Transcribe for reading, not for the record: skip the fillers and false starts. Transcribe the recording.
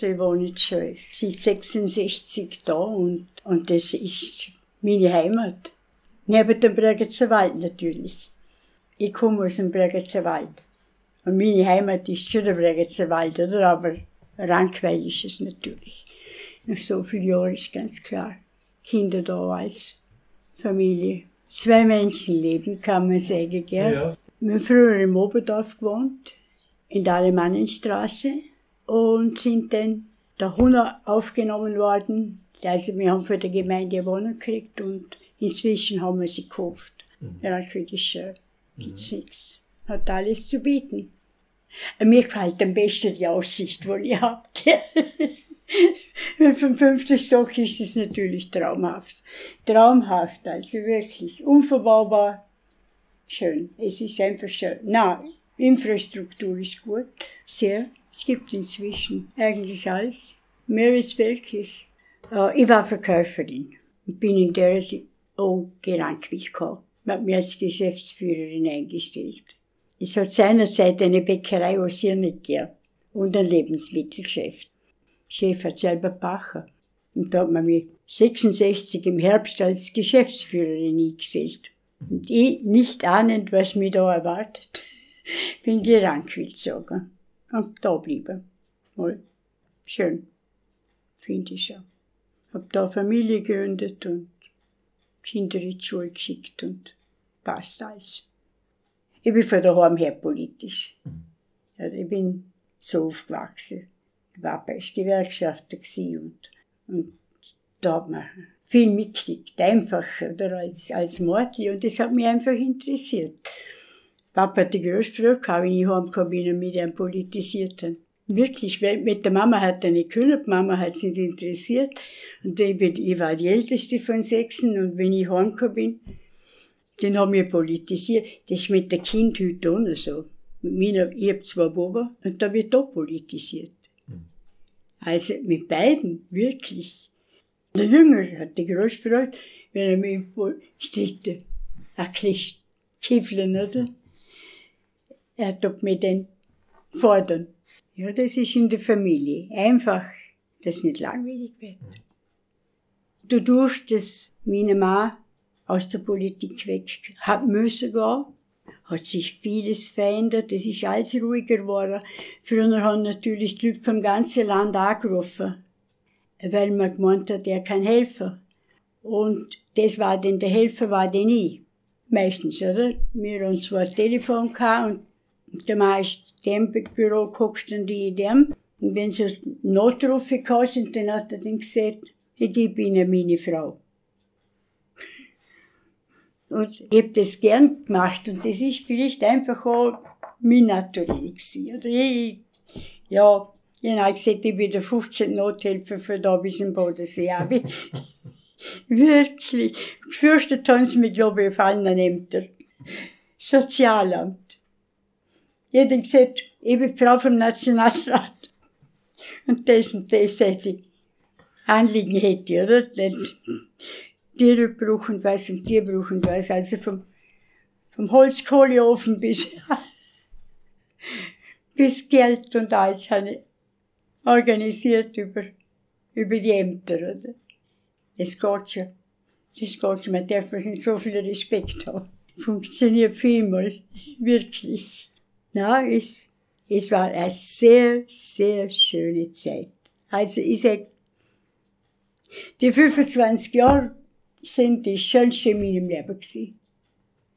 Ich wohne jetzt schon seit 66 da und das ist meine Heimat. Neben dem Bregenzer Wald natürlich. Ich komme aus dem Bregenzer Wald. Und meine Heimat ist schon der Bregenzer Wald, oder? Aber Rankweiler ist es natürlich. Nach so vielen Jahren ist ganz klar. Kinder da als Familie. 2 Menschenleben, kann man sagen, gell? Ja. Wir haben früher im Oberdorf gewohnt, in der Alemannenstraße, und sind dann da aufgenommen worden. Also wir haben für die Gemeinde eine Wohnung gekriegt und inzwischen haben wir sie gekauft. Rankweiler ist schön, gibt's nichts. Hat alles zu bieten. Mir gefällt am besten die Aussicht, die ich habe. Vom 5. Stock ist es natürlich traumhaft. Traumhaft, also wirklich. Unverbaubar. Schön. Es ist einfach schön. Na, Infrastruktur ist gut. Sehr. Es gibt inzwischen eigentlich alles. Mehr als wirklich. Ich war Verkäuferin. Ich bin in der Rankwil gekommen. Man hat mich als Geschäftsführerin eingestellt. Es hat seinerzeit eine Bäckerei aus hier nicht gegeben. Und ein Lebensmittelgeschäft. Chef hat selber Bacher. Und da hat man mich 66 im Herbst als Geschäftsführerin eingestellt. Und ich, nicht ahnend, was mich da erwartet, bin in Rankwil gezogen. Und da bleiben. Mal schön. Finde ich schon. Hab da Familie gegründet und Kinder in die Schule geschickt und passt alles. Ich bin von daheim her politisch. Also ich bin so aufgewachsen. Der Papa war Gewerkschafter und da hat man viel mitgekriegt, einfach, oder als Mädchen, und das hat mich einfach interessiert. Papa hat die größte Freude gehabt, wenn ich heimgekommen bin und mit ihm politisiert habe. Wirklich, weil mit der Mama hat er nicht können, die Mama hat es nicht interessiert. Und ich war die Älteste von 6, und wenn ich heimgekommen bin, dann haben wir politisiert. Das ist mit den Kindern heute auch noch so. Ich habe 2 Buben und da wird auch politisiert. Also mit beiden, wirklich. Der Jüngere hat die große Freude, wenn er mich strickte. Ein Kieflen, oder? Er tut mich dann fordern. Ja, das ist in der Familie. Einfach, dass es nicht langweilig wird. Dadurch, dass meine Mann aus der Politik weg hat müssen gehen, hat sich vieles verändert, es ist alles ruhiger geworden. Früher haben natürlich die Leute vom ganzen Land angerufen, weil man gemeint hat, er kann helfen. Und das war dann, der Helfer war dann ich. Meistens, oder? Wir haben zwar ein Telefon gehabt und der Mann ist in dem Büro gehockt und ich in dem. Und wenn so Notrufe kamen, dann hat er dann gesagt, ich gebe Ihnen meine Frau. Und ich habe das gern gemacht und das ist vielleicht einfach auch mein Naturell gewesen. Oder ich habe gesagt, ich bin der 15. Nothelfer für da bis zum Bodensee. Aber wirklich, gefürchtet haben sie mich, glaube ich, auf allen Ämtern. Sozialamt. Ich habe gesagt, ich bin Frau vom Nationalrat. Und das hätte ich Anliegen hätte, oder? Die brauchen was und die brauchen was. Also vom Holzkohleofen bis Geld und alles habe ich organisiert über die Ämter, oder? Das geht schon. Das geht schon. Man darf nicht so viel Respekt haben. Funktioniert vielmal. Wirklich. Na, es war eine sehr, sehr schöne Zeit. Also ich sag, die 25 Jahre sind die schönste in meinem Leben gewesen.